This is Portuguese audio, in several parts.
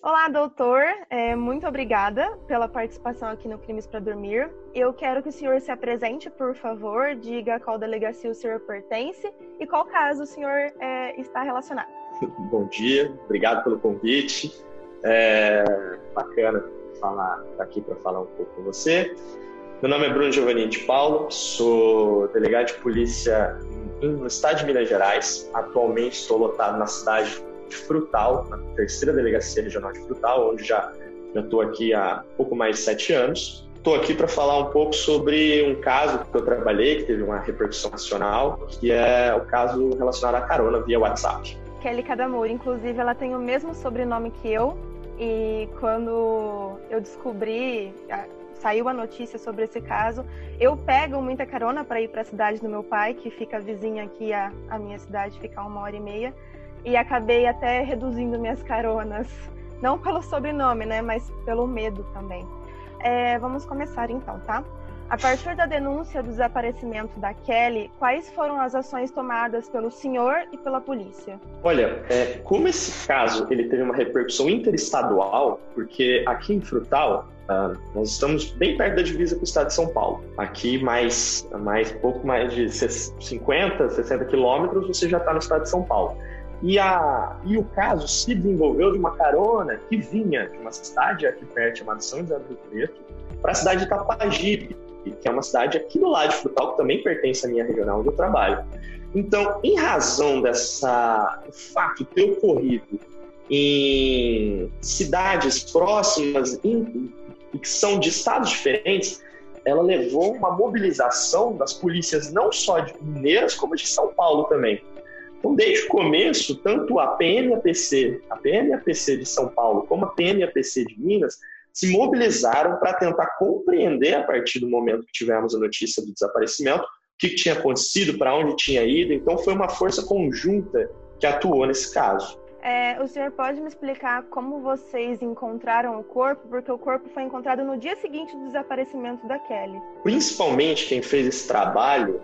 Olá, doutor. Muito obrigada pela participação aqui no Crimes para Dormir. Eu quero que o senhor se apresente, por favor, diga a qual delegacia o senhor pertence e qual caso o senhor está relacionado. Bom dia, obrigado pelo convite. Bacana estar aqui para falar um pouco com você. Meu nome é Bruno Giovanni de Paulo, sou delegado de polícia no estado de Minas Gerais. Atualmente estou lotado na cidade de Frutal, na terceira delegacia regional de Frutal, onde já estou aqui há pouco mais de 7 anos. Estou aqui para falar um pouco sobre um caso que eu trabalhei, que teve uma repercussão nacional, que é o caso relacionado à carona via WhatsApp. Kelly Cadamur, inclusive, ela tem o mesmo sobrenome que eu, e quando eu descobri, saiu a notícia sobre esse caso, eu pego muita carona para ir para a cidade do meu pai, que fica vizinha aqui à minha cidade, fica 1h30, e acabei até reduzindo minhas caronas, não pelo sobrenome, né, mas pelo medo também. Vamos começar então, tá? A partir da denúncia do desaparecimento da Kelly, quais foram as ações tomadas pelo senhor e pela polícia? Olha, como esse caso ele teve uma repercussão interestadual, porque aqui em Frutal, nós estamos bem perto da divisa com o estado de São Paulo. Aqui, pouco mais de 50, 60 quilômetros, você já está no estado de São Paulo. E o caso se desenvolveu de uma carona que vinha de uma cidade aqui perto, chamada São José do Rio Preto, para a cidade de Itapajipe, que é uma cidade aqui do lado de Frutal, que também pertence à minha regional onde eu trabalho. Então, em razão do fato ter ocorrido em cidades próximas e que são de estados diferentes, ela levou uma mobilização das polícias não só de Mineiras, como de São Paulo também. Então, desde o começo, tanto a PMAPC de São Paulo, como a PMAPC de Minas, se mobilizaram para tentar compreender, a partir do momento que tivemos a notícia do desaparecimento, o que tinha acontecido, para onde tinha ido. Então, foi uma força conjunta que atuou nesse caso. O senhor pode me explicar como vocês encontraram o corpo? Porque o corpo foi encontrado no dia seguinte do desaparecimento da Kelly. Principalmente quem fez esse trabalho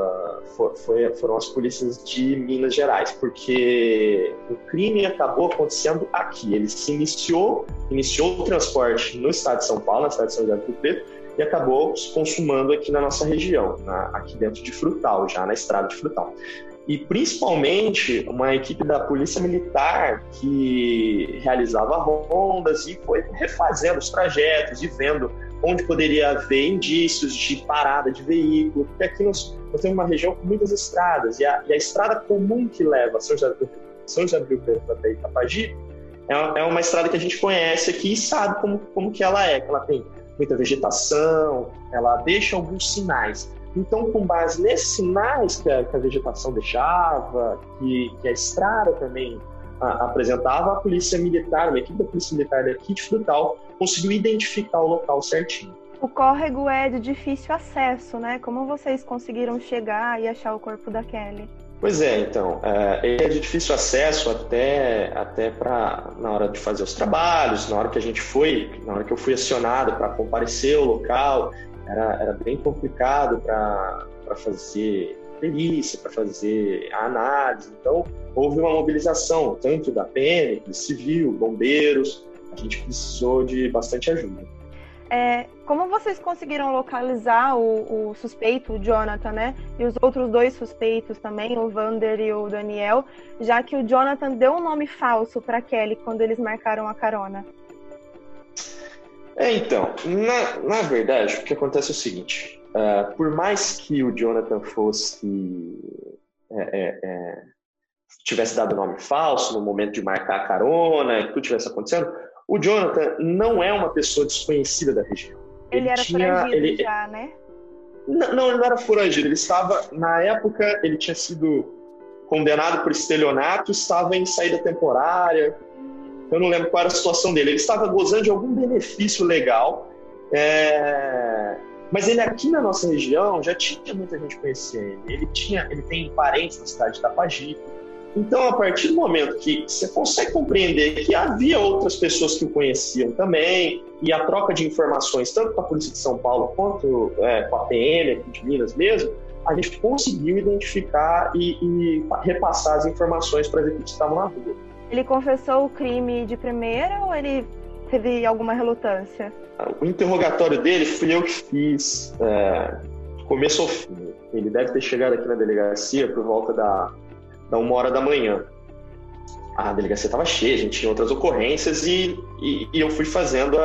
foram as polícias de Minas Gerais, porque o crime acabou acontecendo aqui. Ele se iniciou o transporte no estado de São Paulo, na cidade de São José do Rio Preto, e acabou se consumando aqui na nossa região, aqui dentro de Frutal, já na estrada de Frutal. E principalmente uma equipe da Polícia Militar que realizava rondas e foi refazendo os trajetos e vendo onde poderia haver indícios de parada de veículo, porque aqui nós temos uma região com muitas estradas, e a estrada comum que leva São José do Rio Preto até Itapajipe é uma estrada que a gente conhece aqui e sabe como que ela é, que ela tem muita vegetação, ela deixa alguns sinais. Então, com base nesses sinais que a vegetação deixava, que a estrada também apresentava, a Polícia Militar, uma equipe da Polícia Militar daqui de Frutal, conseguiu identificar o local certinho. O córrego é de difícil acesso, né? Como vocês conseguiram chegar e achar o corpo da Kelly? Pois é, então, ele é de difícil acesso até na hora de fazer os trabalhos, na hora que eu fui acionado para comparecer ao local, era bem complicado para fazer perícia, para fazer a análise. Então, houve uma mobilização, tanto da PM, do civil, bombeiros. A gente precisou de bastante ajuda. Como vocês conseguiram localizar o suspeito, o Jonathan, né? E os outros 2 suspeitos também, o Vander e o Daniel, já que o Jonathan deu um nome falso para Kelly quando eles marcaram a carona? Então, na verdade, o que acontece é o seguinte, por mais que o Jonathan tivesse dado nome falso no momento de marcar a carona e tudo tivesse acontecendo, o Jonathan não é uma pessoa desconhecida da região. Ele era foragido já, né? Não, ele não era foragido. Na época, ele tinha sido condenado por estelionato, estava em saída temporária. Eu não lembro qual era a situação dele. Ele estava gozando de algum benefício legal, mas ele aqui na nossa região já tinha muita gente conhecia ele. Ele tem parentes na cidade de Itapajipe. Então, a partir do momento que você consegue compreender que havia outras pessoas que o conheciam também, e a troca de informações, tanto com a Polícia de São Paulo quanto com a PM aqui de Minas mesmo, a gente conseguiu identificar e repassar as informações para as equipes que estavam na rua. Ele confessou o crime de primeira ou ele teve alguma relutância? O interrogatório dele fui eu que fiz, começo ao fim. Ele deve ter chegado aqui na delegacia por volta da 1h da manhã. A delegacia estava cheia, a gente tinha outras ocorrências e eu fui fazendo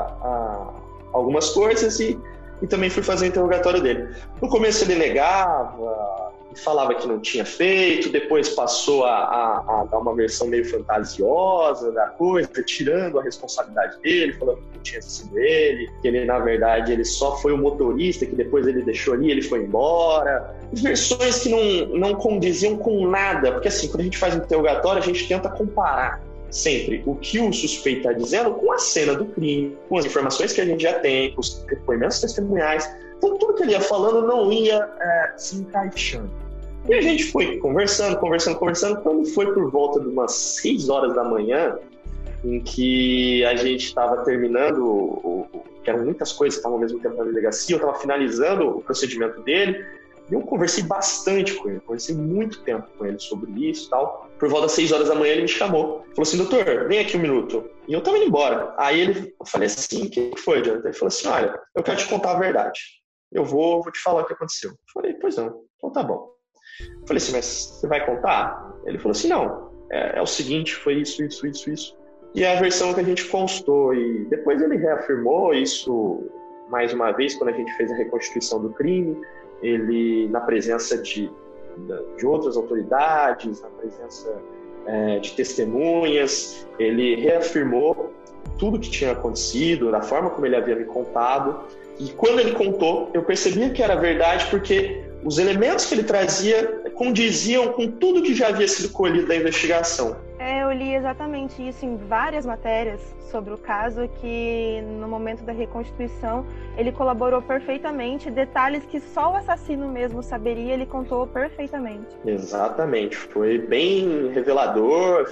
algumas coisas e também fui fazer o interrogatório dele. No começo ele negava, falava que não tinha feito, depois passou a dar uma versão meio fantasiosa da coisa, tirando a responsabilidade dele, falando que não tinha sido ele, que ele, na verdade, ele só foi o motorista, que depois ele deixou ali e ele foi embora. Versões que não condiziam com nada, porque assim, quando a gente faz um interrogatório, a gente tenta comparar sempre o que o suspeito está dizendo com a cena do crime, com as informações que a gente já tem, com os depoimentos testemunhais. Então, tudo que ele ia falando não ia se encaixando. E a gente foi conversando. Quando foi por volta de umas 6 horas da manhã, em que a gente estava terminando, que eram muitas coisas que estavam ao mesmo tempo na delegacia, eu estava finalizando o procedimento dele, e eu conversei bastante com ele, conversei muito tempo com ele sobre isso e tal. Por volta das 6 horas da manhã ele me chamou, falou assim: doutor, vem aqui um minuto. E eu estava indo embora. Aí eu falei assim: o que foi, Jonathan? Ele falou assim: olha, eu quero te contar a verdade. Eu vou te falar o que aconteceu. Eu falei: pois não, então tá bom. Eu falei assim: mas você vai contar? Ele falou assim: não, é o seguinte, foi isso. E é a versão que a gente constou. E depois ele reafirmou isso mais uma vez, quando a gente fez a reconstituição do crime, ele, na presença de outras autoridades, na presença de testemunhas, ele reafirmou tudo que tinha acontecido, da forma como ele havia me contado. E quando ele contou, eu percebia que era verdade, porque os elementos que ele trazia condiziam com tudo que já havia sido colhido da investigação. Eu li exatamente isso em várias matérias sobre o caso, que no momento da reconstituição ele colaborou perfeitamente, detalhes que só o assassino mesmo saberia, ele contou perfeitamente. Exatamente, foi bem revelador,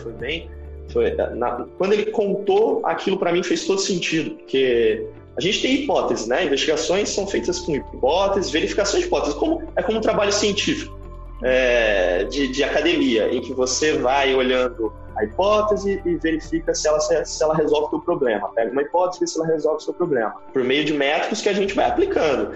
quando ele contou, aquilo para mim fez todo sentido, porque a gente tem hipóteses, né? Investigações são feitas com hipóteses, verificações de hipóteses, como um trabalho científico de academia, em que você vai olhando a hipótese e verifica se ela resolve o seu problema. Pega uma hipótese e vê se ela resolve o seu problema, por meio de métodos que a gente vai aplicando.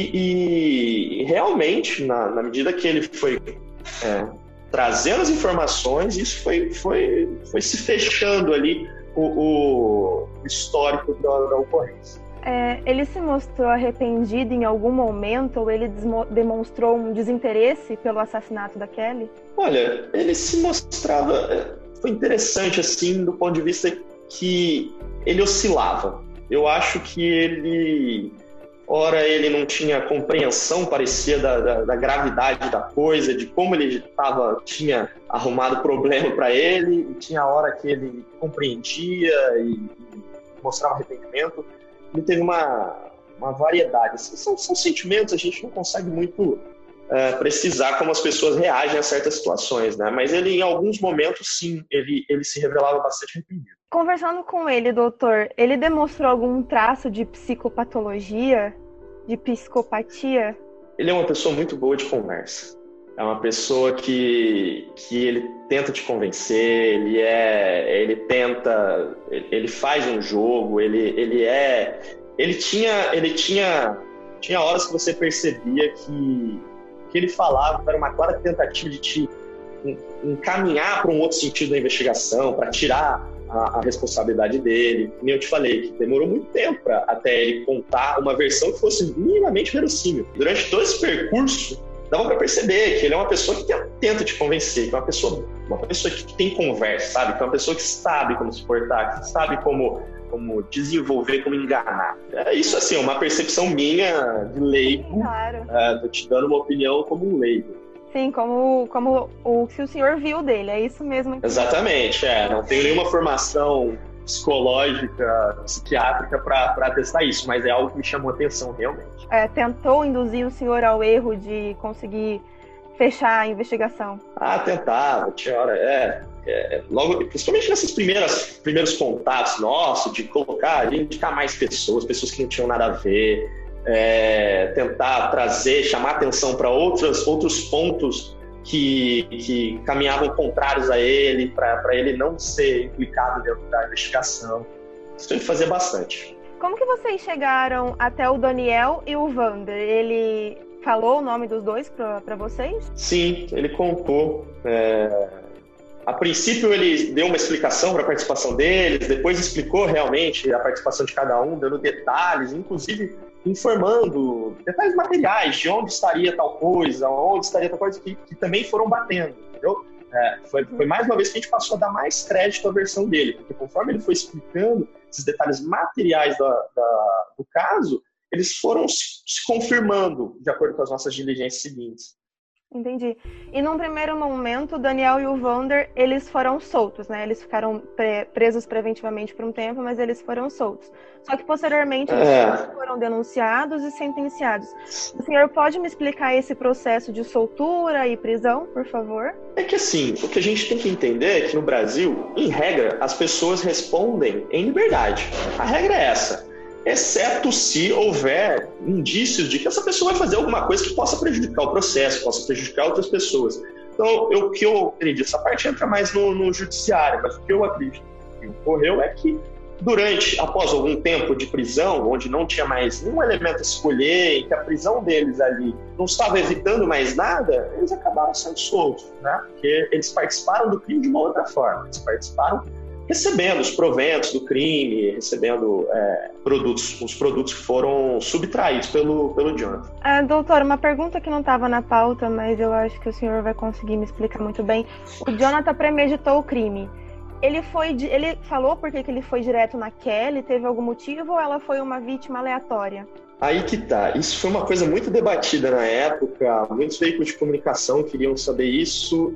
E realmente, na medida que ele foi trazendo as informações, isso foi se fechando ali o histórico da ocorrência. Ele se mostrou arrependido em algum momento, ou ele demonstrou um desinteresse pelo assassinato da Kelly? Olha, ele se mostrava... Foi interessante, assim, do ponto de vista que ele oscilava. Eu acho que ele... Ora, ele não tinha compreensão, parecia, da gravidade da coisa, de como ele tinha arrumado problema para ele, e tinha a hora que ele compreendia e mostrava arrependimento. Ele teve uma variedade. São sentimentos, a gente não consegue muito precisar como as pessoas reagem a certas situações, né? Mas ele, em alguns momentos, sim, ele se revelava bastante arrependido. Conversando com ele, doutor, ele demonstrou algum traço de psicopatologia, de psicopatia? Ele é uma pessoa muito boa de conversa. É uma pessoa que ele tenta te convencer, ele faz um jogo, ele tinha horas que você percebia que ele falava era uma clara tentativa de te encaminhar para um outro sentido da investigação, para tirar a responsabilidade dele. Como eu te falei, que demorou muito tempo até ele contar uma versão que fosse minimamente verossímil. Durante todo esse percurso, dava para perceber que ele é uma pessoa que tenta te convencer, que é uma pessoa que tem conversa, sabe? Que é uma pessoa que sabe como se portar, que sabe como desenvolver, como enganar. É isso, assim, uma percepção minha de leigo. Claro. Tô te dando uma opinião como um leigo. Sim, como o que o senhor viu dele, é isso mesmo. Exatamente, não tenho nenhuma formação psicológica, psiquiátrica para testar isso, mas é algo que me chamou a atenção, realmente. Tentou induzir o senhor ao erro de conseguir fechar a investigação? Tentava, tinha hora, logo, principalmente nesses primeiros contatos nossos, de indicar mais pessoas que não tinham nada a ver, tentar chamar atenção para outros pontos que caminhavam contrários a ele, para ele não ser implicado dentro da investigação. Isso ele fazia bastante. Como que vocês chegaram até o Daniel e o Vander? Ele falou o nome dos dois para vocês? Sim, ele contou. A princípio ele deu uma explicação para a participação deles, depois explicou realmente a participação de cada um, dando detalhes, inclusive informando detalhes materiais de onde estaria tal coisa, que também foram batendo, entendeu? Foi mais uma vez que a gente passou a dar mais crédito à versão dele, porque conforme ele foi explicando esses detalhes materiais do caso, eles foram se confirmando de acordo com as nossas diligências seguintes. Entendi. E num primeiro momento, o Daniel e o Vander, eles foram soltos, né? Eles ficaram presos preventivamente por um tempo, mas eles foram soltos. Só que posteriormente eles foram denunciados e sentenciados. O senhor pode me explicar esse processo de soltura e prisão, por favor? É que assim, o que a gente tem que entender é que no Brasil, em regra, as pessoas respondem em liberdade. A regra é essa. Exceto se houver indícios de que essa pessoa vai fazer alguma coisa que possa prejudicar o processo, possa prejudicar outras pessoas. Então, o que eu acredito, essa parte entra mais no judiciário, mas o que eu acredito que ocorreu é que após algum tempo de prisão, onde não tinha mais nenhum elemento a escolher, em que a prisão deles ali não estava evitando mais nada, eles acabaram sendo soltos, né? Porque eles participaram do crime de uma outra forma, eles participaram recebendo os proventos do crime, recebendo os produtos que foram subtraídos pelo Jonathan. Doutor, uma pergunta que não estava na pauta, mas eu acho que o senhor vai conseguir me explicar muito bem. O Jonathan premeditou o crime. Ele falou por que ele foi direto na Kelly? Teve algum motivo ou ela foi uma vítima aleatória? Aí que tá. Isso foi uma coisa muito debatida na época. Muitos veículos de comunicação queriam saber isso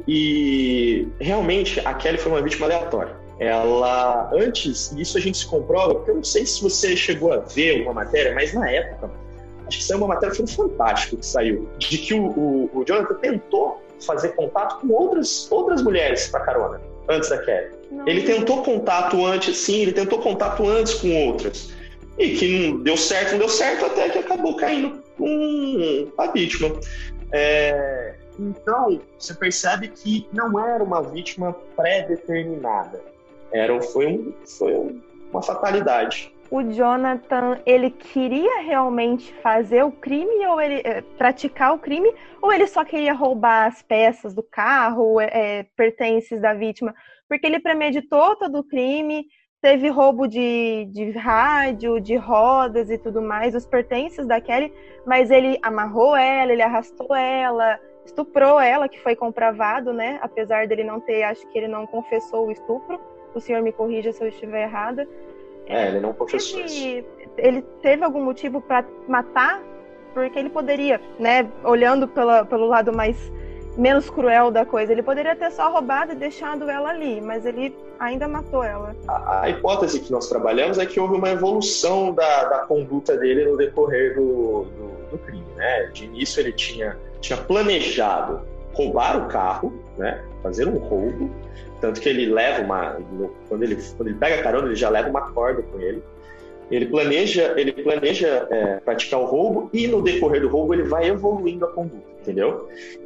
e realmente a Kelly foi uma vítima aleatória. Ela, antes, e isso a gente se comprova, porque eu não sei se você chegou a ver alguma matéria, mas na época, acho que saiu uma matéria, foi fantástico que saiu, de que o Jonathan tentou fazer contato com outras mulheres para carona, antes da Kelly. Ele tentou contato antes com outras. E que não deu certo, até que acabou caindo com a vítima. Então, você percebe que não era uma vítima pré-determinada. Foi uma fatalidade. O Jonathan, ele queria realmente fazer o crime, ou ele praticar o crime, ou ele só queria roubar as peças do carro, pertences da vítima? Porque ele premeditou todo o crime, teve roubo de rádio, de rodas e tudo mais, os pertences da Kelly, mas ele amarrou ela, ele arrastou ela, estuprou ela, que foi comprovado, né? Apesar dele não ter, acho que ele não confessou o estupro. O senhor me corrija se eu estiver errada. Ele não confessou isso. Ele teve algum motivo para matar? Porque ele poderia, né, olhando pelo lado menos cruel da coisa, ele poderia ter só roubado e deixado ela ali, mas ele ainda matou ela. A hipótese que nós trabalhamos é que houve uma evolução da conduta dele no decorrer do crime, né? De início ele tinha planejado roubar o carro, né? Fazer um roubo, tanto que ele leva quando ele pega a carona, ele já leva uma corda com ele. Ele planeja praticar o roubo e no decorrer do roubo ele vai evoluindo a conduta, entendeu?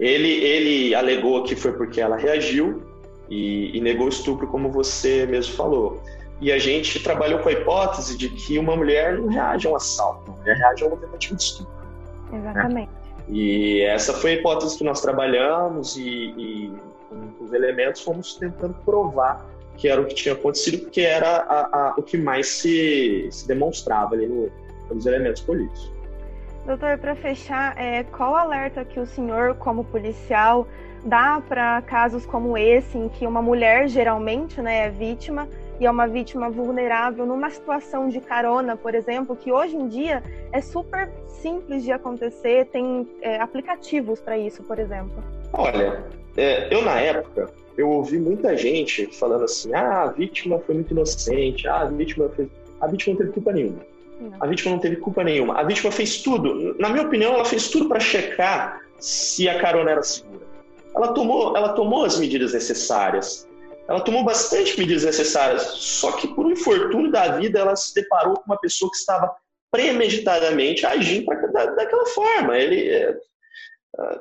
Ele alegou que foi porque ela reagiu e negou o estupro, como você mesmo falou. E a gente trabalhou com a hipótese de que uma mulher não reage a um assalto, uma mulher reage a uma tentativa de estupro. Exatamente. Né? E essa foi a hipótese que nós trabalhamos e com os elementos fomos tentando provar que era o que tinha acontecido, porque era o que mais se demonstrava ali nos elementos colhidos. Doutor, para fechar, qual alerta que o senhor, como policial, dá para casos como esse, em que uma mulher geralmente, né, é vítima, e é uma vítima vulnerável numa situação de carona, por exemplo, que hoje em dia é super simples de acontecer, tem aplicativos para isso, por exemplo? Olha, eu na época, eu ouvi muita gente falando assim, a vítima foi muito inocente, a vítima não teve culpa nenhuma. Não. A vítima não teve culpa nenhuma. A vítima fez tudo, na minha opinião, ela fez tudo para checar se a carona era segura. Ela tomou as medidas necessárias. Ela tomou bastante medidas necessárias, só que por um infortúnio da vida, ela se deparou com uma pessoa que estava premeditadamente agindo daquela forma.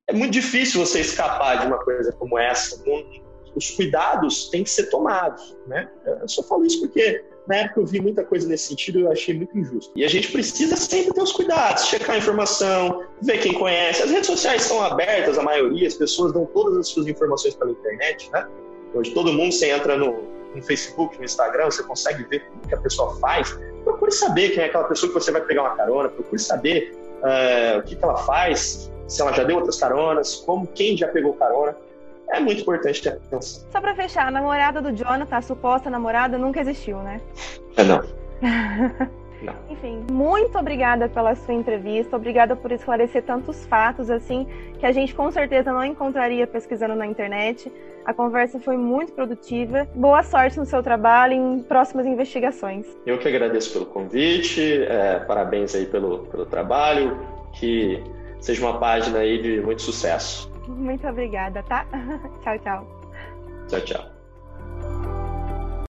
É muito difícil você escapar de uma coisa como essa. Os cuidados têm que ser tomados, né? Eu só falo isso porque na época eu vi muita coisa nesse sentido e eu achei muito injusto. E a gente precisa sempre ter os cuidados, checar a informação, ver quem conhece. As redes sociais são abertas, a maioria, as pessoas dão todas as suas informações pela internet, né? Hoje todo mundo, você entra no Facebook, no Instagram, você consegue ver o que a pessoa faz. Procure saber quem é aquela pessoa que você vai pegar uma carona, procure saber o que ela faz, se ela já deu outras caronas, quem já pegou carona. É muito importante ter atenção. Só pra fechar, a namorada do Jonathan, a suposta namorada, nunca existiu, né? Não. Não. Enfim, muito obrigada pela sua entrevista, obrigada por esclarecer tantos fatos, assim, que a gente com certeza não encontraria pesquisando na internet. A conversa foi muito produtiva. Boa sorte no seu trabalho e em próximas investigações. Eu que agradeço pelo convite, parabéns aí pelo trabalho, que seja uma página aí de muito sucesso. Muito obrigada, tá? Tchau, tchau. Tchau, tchau.